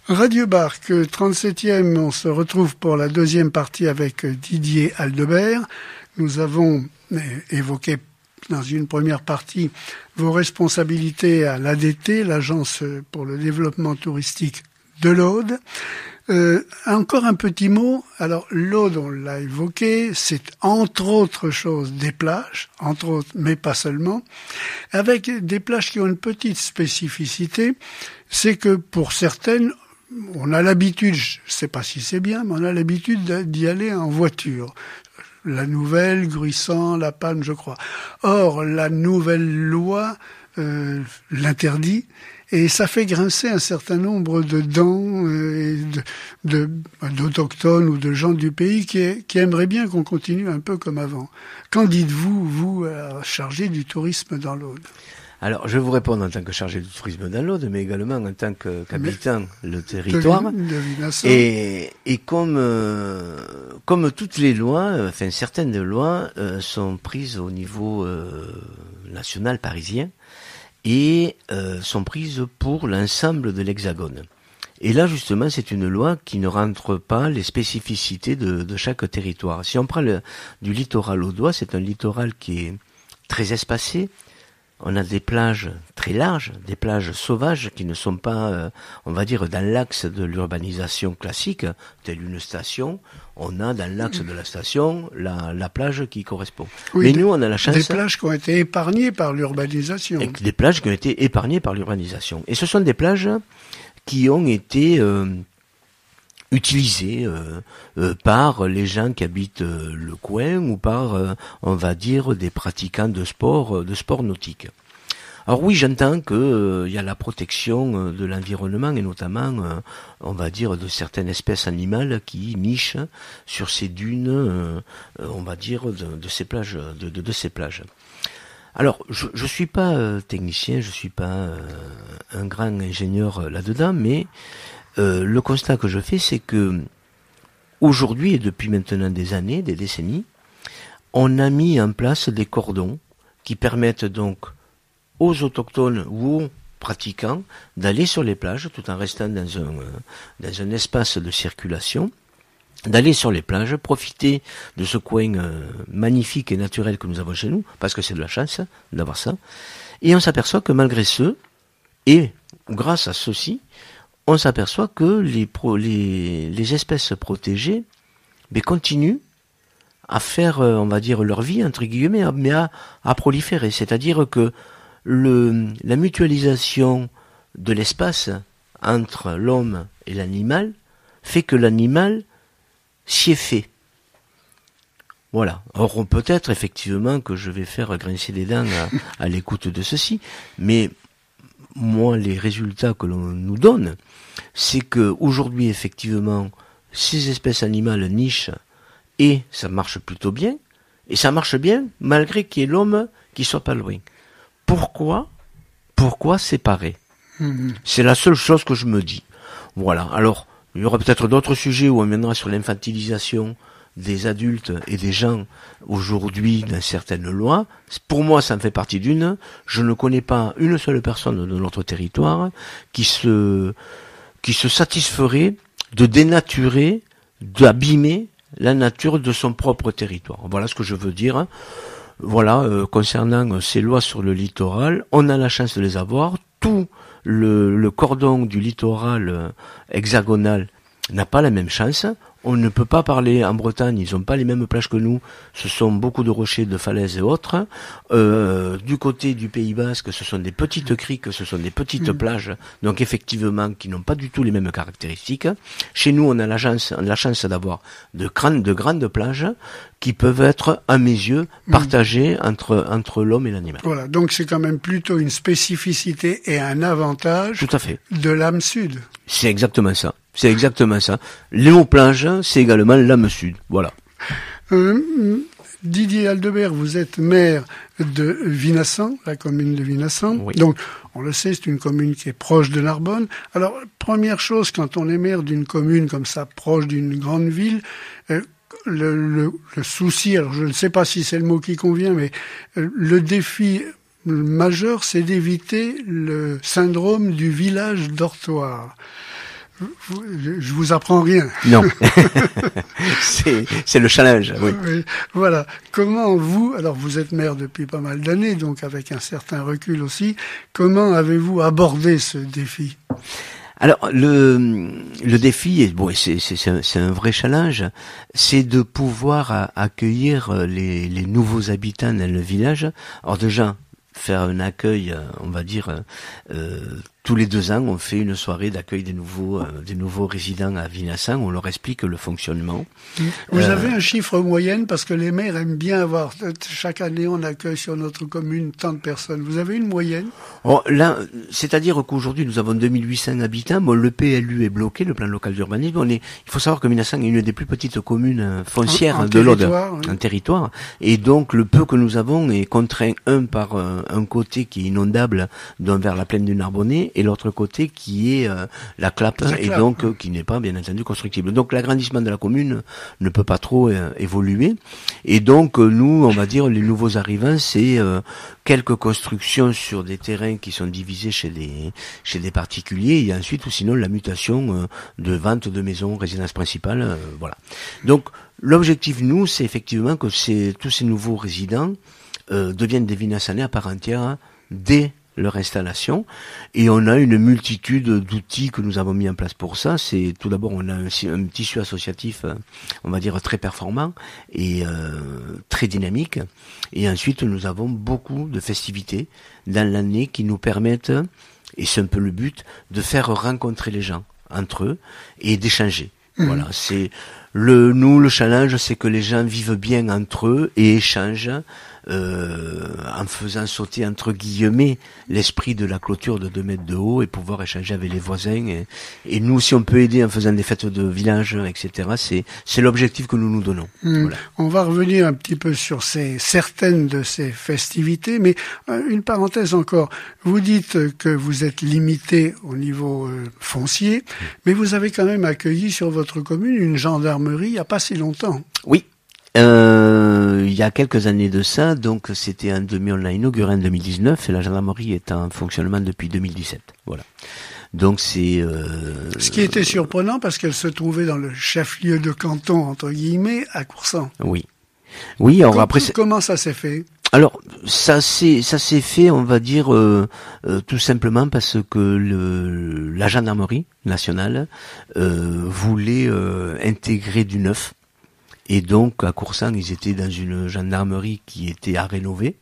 Radio Barque, 37e, on se retrouve pour la deuxième partie avec Didier Aldebert. Nous avons évoqué dans une première partie vos responsabilités à l'ADT, l'Agence pour le développement touristique de l'Aude. Encore un petit mot. Alors l'Aude, on l'a évoqué, c'est entre autres choses des plages, entre autres, mais pas seulement, avec des plages qui ont une petite spécificité, c'est que pour certaines, on a l'habitude, je ne sais pas si c'est bien, mais on a l'habitude d'y aller en voiture. La Nouvelle, Gruissan, La Palme, je crois. Or, la nouvelle loi l'interdit, et ça fait grincer un certain nombre de dents d'autochtones ou de gens du pays qui aimeraient bien qu'on continue un peu comme avant. Qu'en dites-vous, vous, chargé du tourisme dans l'Aude ? Alors, je vais vous répondre en tant que chargé du tourisme dans l'Aude, mais également en tant qu'habitant le territoire. Et comme toutes les lois, enfin certaines lois sont prises au niveau national parisien et sont prises pour l'ensemble de l'Hexagone. Et là, justement, c'est une loi qui ne rentre pas les spécificités de chaque territoire. Si on prend du littoral audois, c'est un littoral qui est très espacé. On a des plages très larges, des plages sauvages qui ne sont pas, on va dire, dans l'axe de l'urbanisation classique, telle une station. On a dans l'axe de la station la plage qui correspond. Oui, mais nous, on a la chance... Des plages qui ont été épargnées par l'urbanisation. Des plages qui ont été épargnées par l'urbanisation. Et ce sont des plages qui ont été... utilisés par les gens qui habitent le coin ou par, on va dire, des pratiquants de sport nautique. Alors oui, j'entends que y a la protection de l'environnement et notamment, on va dire, de certaines espèces animales qui nichent sur ces dunes, on va dire, de ces plages, de ces plages. Alors, je suis pas technicien, je suis pas un grand ingénieur là-dedans, mais le constat que je fais, c'est que aujourd'hui et depuis maintenant des années, des décennies, on a mis en place des cordons qui permettent donc aux autochtones ou aux pratiquants d'aller sur les plages tout en restant dans un espace de circulation, d'aller sur les plages, profiter de ce coin magnifique et naturel que nous avons chez nous, parce que c'est de la chance d'avoir ça, et on s'aperçoit que malgré ce, et grâce à ceci, on s'aperçoit que les espèces protégées continuent à faire, on va dire, leur vie, entre guillemets, mais à proliférer. C'est-à-dire que la mutualisation de l'espace entre l'homme et l'animal fait que l'animal s'y est fait. Voilà. Or, peut-être, effectivement, que je vais faire grincer des dents à l'écoute de ceci, mais moi, les résultats que l'on nous donne, c'est que aujourd'hui, effectivement, ces espèces animales nichent et ça marche plutôt bien. Et ça marche bien malgré qu'il y ait l'homme qui soit pas loin. Pourquoi séparer ? C'est la seule chose que je me dis. Voilà. Alors, il y aura peut-être d'autres sujets où on viendra sur l'infantilisation des adultes et des gens aujourd'hui dans certaines lois. Pour moi, ça en fait partie d'une. Je ne connais pas une seule personne de notre territoire qui se satisferait de dénaturer, d'abîmer la nature de son propre territoire. Voilà ce que je veux dire. Voilà, concernant ces lois sur le littoral, on a la chance de les avoir. Tout le cordon du littoral hexagonal n'a pas la même chance. On ne peut pas parler en Bretagne, ils n'ont pas les mêmes plages que nous, ce sont beaucoup de rochers, de falaises et autres. Du côté du Pays Basque, ce sont des petites criques, ce sont des petites plages, donc effectivement qui n'ont pas du tout les mêmes caractéristiques. Chez nous, on a la chance d'avoir de grandes plages qui peuvent être, à mes yeux, partagées entre l'homme et l'animal. Voilà, donc c'est quand même plutôt une spécificité et un avantage tout à fait. De l'âme sud. C'est exactement ça. C'est exactement ça. Les hauts plages, c'est également l'âme sud. Voilà. Didier Aldebert, vous êtes maire de Vinassan, la commune de Vinassan. Oui. Donc, on le sait, c'est une commune qui est proche de Narbonne. Alors, première chose, quand on est maire d'une commune comme ça, proche d'une grande ville, le souci, alors je ne sais pas si c'est le mot qui convient, mais le défi majeur, c'est d'éviter le syndrome du village dortoir. je vous apprends rien. Non, c'est le challenge. Oui. Oui, voilà. Comment alors vous êtes maire depuis pas mal d'années, donc avec un certain recul aussi, comment avez-vous abordé ce défi? Alors le défi, c'est un vrai challenge, c'est de pouvoir accueillir les nouveaux habitants dans le village. Alors déjà, faire un accueil, on va dire, tous les 2 ans, on fait une soirée d'accueil des nouveaux résidents à Vinassan, on leur explique le fonctionnement. Vous avez un chiffre moyenne, parce que les maires aiment bien avoir, chaque année on accueille sur notre commune tant de personnes. Vous avez une moyenne? Là, c'est-à-dire qu'aujourd'hui nous avons 2800 habitants, bon, le PLU est bloqué, le plan local d'urbanisme, il faut savoir que Vinassan est une des plus petites communes foncières de l'Aude, en territoire, et donc le peu que nous avons est contraint, par un côté qui est inondable, vers la plaine du Narbonnais, et l'autre côté qui est la Clappe, et donc qui n'est pas bien entendu constructible. Donc l'agrandissement de la commune ne peut pas trop évoluer, et donc nous, on va dire, les nouveaux arrivants, c'est quelques constructions sur des terrains qui sont divisés chez des particuliers, et ensuite ou sinon la mutation de vente de maisons, résidence principale, voilà. Donc l'objectif, nous, c'est effectivement que tous ces nouveaux résidents deviennent des Vinassanais à part entière dès leur installation, et on a une multitude d'outils que nous avons mis en place pour ça. C'est tout d'abord, on a un tissu associatif, on va dire, très performant et très dynamique, et ensuite nous avons beaucoup de festivités dans l'année qui nous permettent, et c'est un peu le but, de faire rencontrer les gens entre eux et d'échanger. Voilà, c'est le challenge, c'est que les gens vivent bien entre eux et échangent, en faisant sauter entre guillemets l'esprit de la clôture de 2 mètres de haut, et pouvoir échanger avec les voisins, et nous, si on peut aider en faisant des fêtes de village, etc., c'est l'objectif que nous nous donnons. Voilà. On va revenir un petit peu sur certaines de ces festivités, mais une parenthèse encore. Vous dites que vous êtes limité au niveau foncier, mais vous avez quand même accueilli sur votre commune une gendarmerie il n'y a pas si longtemps. Oui. Il y a quelques années de ça, donc on l'a inauguré en 2019, et la gendarmerie est en fonctionnement depuis 2017. Voilà. Donc c'est ce qui était surprenant, parce qu'elle se trouvait dans le chef-lieu de canton, entre guillemets, à Coursan. Oui. Alors après, comment ça s'est fait? Alors ça s'est fait, on va dire, tout simplement parce que la gendarmerie nationale voulait intégrer du neuf. Et donc, à Coursan, ils étaient dans une gendarmerie qui était à rénover.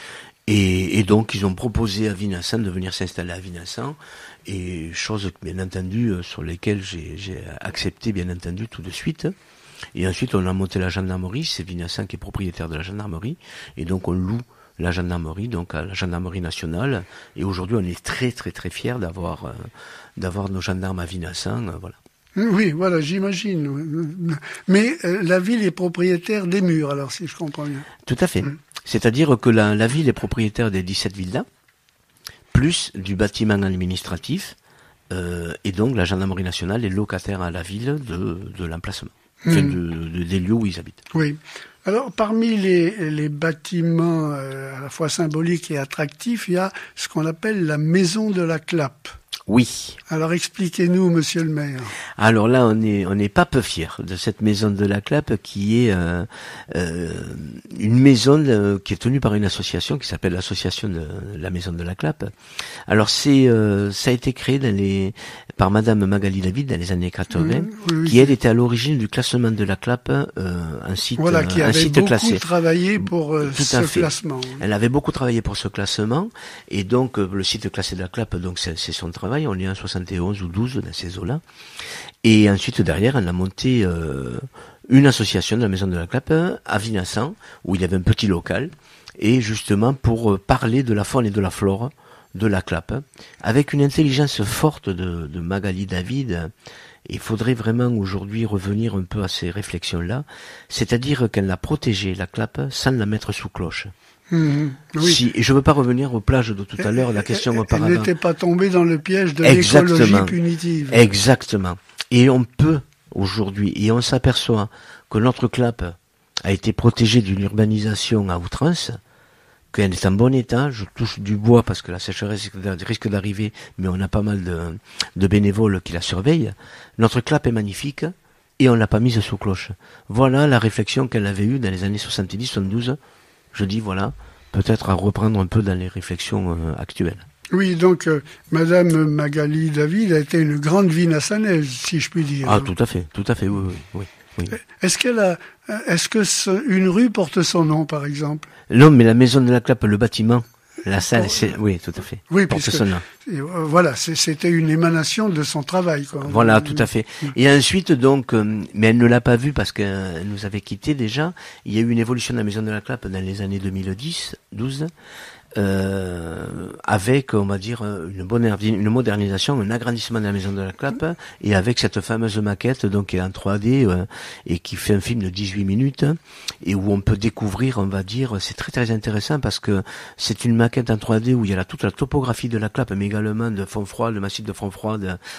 Et donc, ils ont proposé à Vinassan de venir s'installer à Vinassan. Et chose, bien entendu, sur lesquelles j'ai accepté, bien entendu, tout de suite. Et ensuite, on a monté la gendarmerie. C'est Vinassan qui est propriétaire de la gendarmerie. Et donc, on loue la gendarmerie, donc à la gendarmerie nationale. Et aujourd'hui, on est très, très, très fiers d'avoir nos gendarmes à Vinassan. Voilà. Oui, voilà, j'imagine. Mais la ville est propriétaire des murs, alors, si je comprends bien. Tout à fait. C'est-à-dire que la ville est propriétaire des 17 villas, plus du bâtiment administratif, et donc la gendarmerie nationale est locataire à la ville de l'emplacement, des lieux où ils habitent. Oui. Alors, parmi les bâtiments à la fois symboliques et attractifs, il y a ce qu'on appelle la maison de la Clappe. Oui. Alors expliquez-nous, monsieur le maire. Alors là, on n'est pas peu fiers de cette maison de la Clappe, qui est une maison qui est tenue par une association qui s'appelle l'association de la maison de la Clappe. Alors ça a été créé par Madame Magali David dans les années 80, qui elle était à l'origine du classement de la Clappe, un site qui avait classé. Beaucoup travaillé pour ce classement. Elle avait beaucoup travaillé pour ce classement, et donc le site classé de la Clappe, donc c'est son travail. On est en 71 ou 12 dans ces eaux-là. Et ensuite, derrière, elle a monté une association de la Maison de la Clappe à Vinassan, où il y avait un petit local, et justement pour parler de la faune et de la flore de la Clappe, avec une intelligence forte de Magali David. Il faudrait vraiment aujourd'hui revenir un peu à ces réflexions-là, c'est-à-dire qu'elle a protégé la Clappe sans la mettre sous cloche. Oui. Et je veux pas revenir aux plages de tout à l'heure, la question auparavant. Elle n'était pas tombée dans le piège de l'écologie punitive. Exactement. Et on peut, aujourd'hui, et on s'aperçoit que notre Clappe a été protégée d'une urbanisation à outrance, qu'elle est en bon état. Je touche du bois parce que la sécheresse risque d'arriver, mais on a pas mal de bénévoles qui la surveillent. Notre clap est magnifique et on l'a pas mise sous cloche. Voilà la réflexion qu'elle avait eue dans les années 70-72. Je dis voilà, peut-être à reprendre un peu dans les réflexions actuelles. Oui, donc Madame Magali David a été une grande vinassanaise, si je puis dire. Ah, tout à fait, oui. Est-ce une rue porte son nom, par exemple? Non, mais la maison de la Clappe, le bâtiment, la salle, oui, tout à fait. Oui, porte puisque son nom. Voilà, c'était une émanation de son travail, quoi. Voilà, tout à fait. Et ensuite, donc, mais elle ne l'a pas vu parce qu'elle nous avait quitté déjà. Il y a eu une évolution de la maison de la Clappe dans les années 2012. Avec, on va dire, une modernisation, un agrandissement de la maison de la Clappe, et avec cette fameuse maquette, donc, qui est en 3D, et qui fait un film de 18 minutes, et où on peut découvrir, on va dire, c'est très très intéressant parce que c'est une maquette en 3D où il y a toute la topographie de la Clappe, mais également de Fontfroid, le massif de Fontfroid,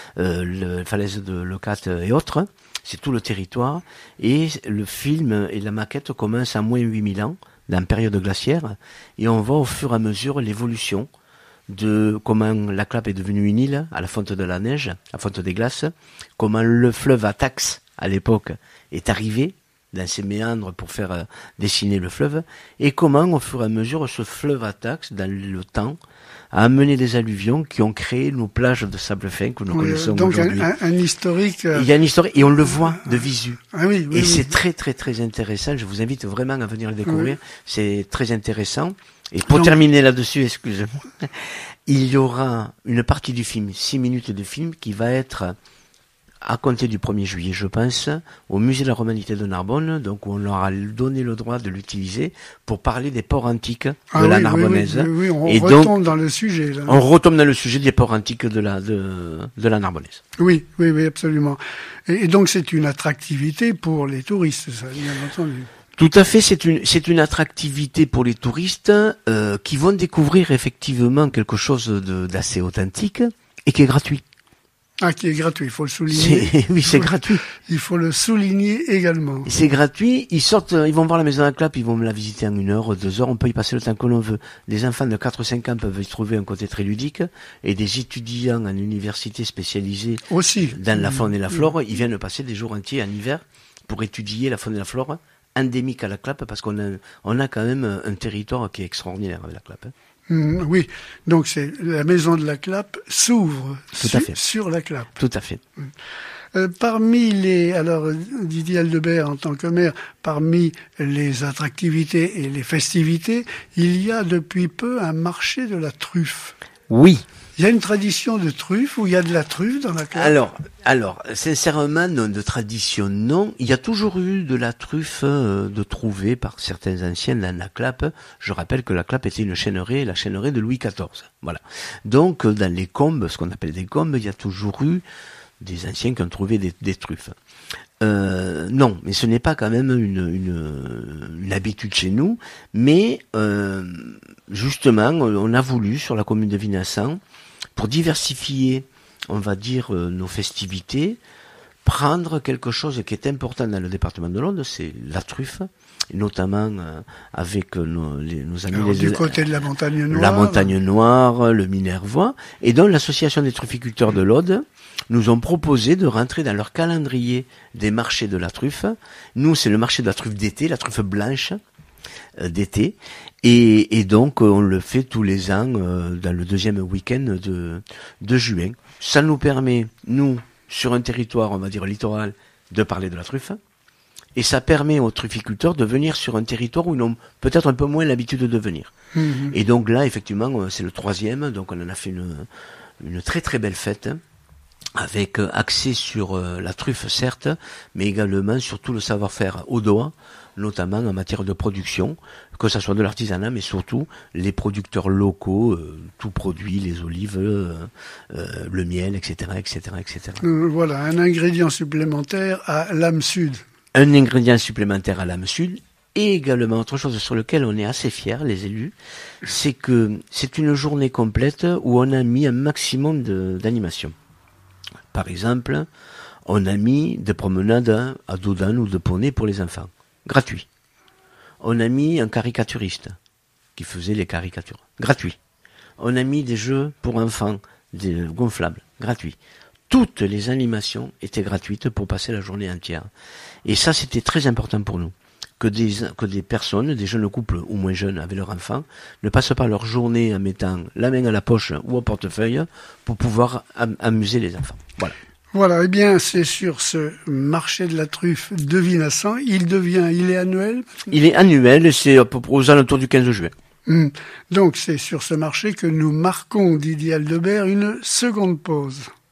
le falaise de Leucate et autres. C'est tout le territoire, et le film et la maquette commencent à moins 8000 ans, dans la période glaciaire, et on voit au fur et à mesure l'évolution de comment la Clappe est devenue une île à la fonte de la neige, la fonte des glaces, comment le fleuve Atax, à l'époque, est arrivé dans ses méandres pour faire dessiner le fleuve, et comment au fur et à mesure ce fleuve Atax, dans le temps, a amené des alluvions qui ont créé nos plages de sable fin que nous connaissons aujourd'hui. Donc un historique. Il y a un historique et on le voit de visu. Oui, et c'est très très très intéressant. Je vous invite vraiment à venir le découvrir. Oui. C'est très intéressant. Et pour terminer là-dessus, excusez-moi, il y aura une partie du film, 6 minutes de film, qui va être à compter du 1er juillet, je pense, au musée de la Romanité de Narbonne, donc où on leur a donné le droit de l'utiliser pour parler des ports antiques de la Narbonnaise. Oui, on retombe dans le sujet. Là. On retombe dans le sujet des ports antiques de la Narbonnaise. Oui, absolument. Et donc c'est une attractivité pour les touristes, ça, bien entendu. Tout à fait, c'est une attractivité pour les touristes qui vont découvrir effectivement quelque chose d'assez authentique et qui est gratuit. Ah, qui est gratuit, il faut le souligner. Oui, c'est gratuit. Il faut le souligner également. C'est gratuit, ils vont voir la maison de la Clappe, ils vont me la visiter en 1 heure, 2 heures, on peut y passer le temps que l'on veut. Les enfants de 4-5 ans peuvent y trouver un côté très ludique, et des étudiants en université spécialisés aussi dans la faune et la flore, ils viennent passer des jours entiers en hiver pour étudier la faune et la flore endémique à la Clappe, parce qu'on a quand même un territoire qui est extraordinaire avec la Clappe. Oui, donc c'est la maison de la Clappe s'ouvre sur la Clappe. Tout à fait. Parmi alors Didier Aldebert en tant que maire, parmi les attractivités et les festivités, il y a depuis peu un marché de la truffe. Oui. Il y a une tradition de truffe où il y a de la truffe dans la Clappe. Alors, sincèrement, non, de tradition, non. Il y a toujours eu de la truffe de trouver par certains anciens dans la Clappe. Je rappelle que la Clappe était la chêneraie de Louis XIV. Voilà. Donc, dans les combes, ce qu'on appelle des combes, il y a toujours eu des anciens qui ont trouvé des truffes. Non, mais ce n'est pas quand même une habitude chez nous. Mais justement, on a voulu sur la commune de Vinassan, pour diversifier, on va dire, nos festivités, prendre quelque chose qui est important dans le département de l'Aude, c'est la truffe, notamment avec nos amis du côté de la Montagne Noire. La Montagne Noire, le Minervois, et donc l'association des trufficulteurs de l'Aude nous ont proposé de rentrer dans leur calendrier des marchés de la truffe. Nous, c'est le marché de la truffe d'été, la truffe blanche d'été, et donc on le fait tous les ans dans le 2e week-end de juin. Ça nous permet, nous, sur un territoire, on va dire littoral, de parler de la truffe, et ça permet aux trufficulteurs de venir sur un territoire où ils ont peut-être un peu moins l'habitude de venir. Et donc là, effectivement, c'est le 3e, donc on en a fait une très très belle fête, avec accès sur la truffe certes, mais également sur tout le savoir-faire audois, notamment en matière de production, que ce soit de l'artisanat, mais surtout les producteurs locaux, tout produit, les olives, le miel, etc., etc., etc. Voilà, un ingrédient supplémentaire à l'âme sud. Un ingrédient supplémentaire à l'âme sud, et également autre chose sur lequel on est assez fiers, les élus, c'est que c'est une journée complète où on a mis un maximum d'animation. Par exemple, on a mis des promenades à dos d'âne ou de poney pour les enfants. Gratuit. On a mis un caricaturiste. qui faisait les caricatures. Gratuit. On a mis des jeux pour enfants, des gonflables, gratuits. Toutes les animations étaient gratuites pour passer la journée entière. Et ça, c'était très important pour nous. Que des personnes, des jeunes couples ou moins jeunes avec leurs enfants, ne passent pas leur journée en mettant la main à la poche ou au portefeuille pour pouvoir amuser les enfants. Voilà. Voilà, eh bien, c'est sur ce marché de la truffe de Vinassan. Il est annuel? Il est annuel, c'est aux alentours du 15 juin. Donc, c'est sur ce marché que nous marquons, Didier Aldebert, une seconde pause.